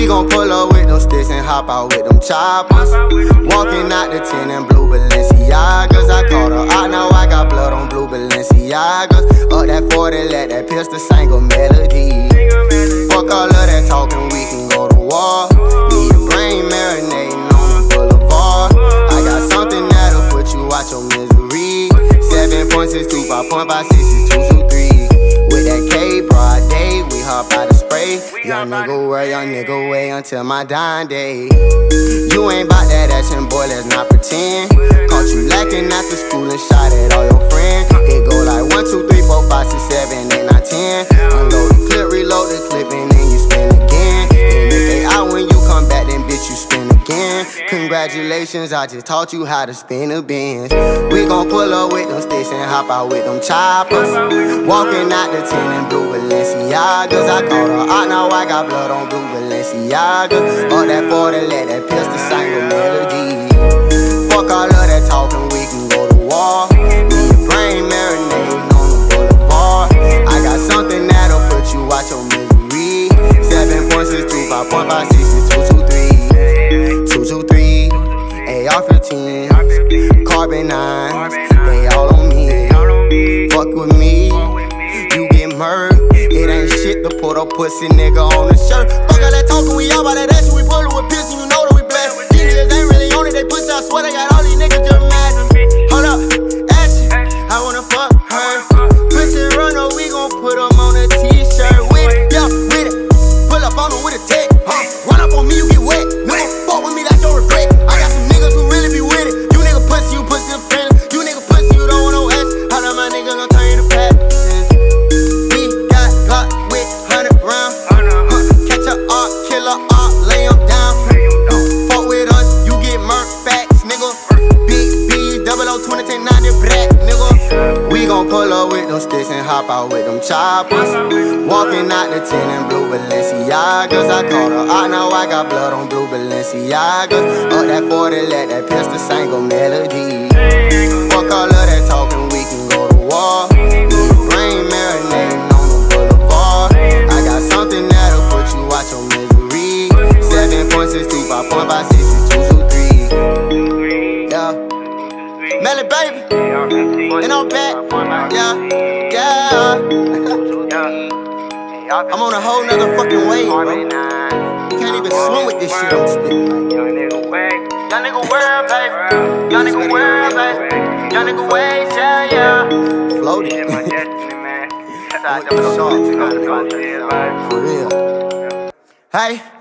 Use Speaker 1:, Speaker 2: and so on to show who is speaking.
Speaker 1: We gon' pull up with them sticks and hop out with them choppers. Walking out the 10 in blue Balenciagas. I caught her out, now I got blood on blue Balenciagas. Up that 40, let that pistol sing a melody. Fuck all of that talking, we can go to war. Leave your brain marinating on the boulevard. I got something that'll put you out your misery. 7.62, 5.56 is 223. With that K, broad day, we hop out the spray. Young nigga way until my dying day. You ain't bout that action, boy, let's not pretend. Caught you lacking after school and shot at all your friends. It go like 1, 2, 3, 4, 5, 6, 7, 8, 9, 10. Unload the clip, reload the clip, and then you spin again. And if they out when you come back, then bitch, you spin again. Congratulations, I just taught you how to spin a Benz. We gon' pull up with them sticks and hop out with them choppers. Walking out the 10 in blue Balenciagas. I caught her out, now I got blood on blue Balenciagas. Up that 40, let that pistol sing a melody. Fuck all of that talking, we can go to war. Leave your brain marinating on the boulevard. I got something that'll put you out your misery. 7.62, 5.56 is 223. 223, AR-15, carbon 9, they all on me. Fuck with me, you get murdered. It ain't shit to put a pussy nigga on the shirt. Fuck all that talking, we all about that action. We pull it with pistol, you know that we blast. These niggas ain't really on it, they pussy, I swear they got all these niggas just mad. Hold up, action, I wanna fuck her. Pussy runner, we gon' put them on a t-shirt. With it, yeah, with it. Pull up on them with a tech, run up on me, you get wet. Nigga, fuck with me, that's your regret. I got some niggas who really be with it. You nigga pussy, you pussy the friend. You nigga pussy, you don't want no ass. How that my nigga gon' turn you to pat? We got Glock with 100 rounds. Catch a art, kill a art, lay him down. Fuck with us, you get murked, facts, nigga. Big B, 0020, 1090, black, nigga. We gon' pull up with them sticks and hop out with them choppers. Walking out the 10 in blue Balenciagas. I caught her out, now I got blood on blue Balenciagas. Up that 40, let that pistol sing a melody. Fuck all of that talking, we can go to war. Leave your brain marinating on the boulevard. I got something that'll put you out your misery. 7.62, 5.56 is 223. Yeah, Melly baby, and I'm back. Yeah. I'm on a whole nother fucking wave, bro. You can't even swim with this shit I'm spitting. Young nigga world, baby. Young nigga world, baby. Young nigga wave, yeah. Floating. For real. Hey.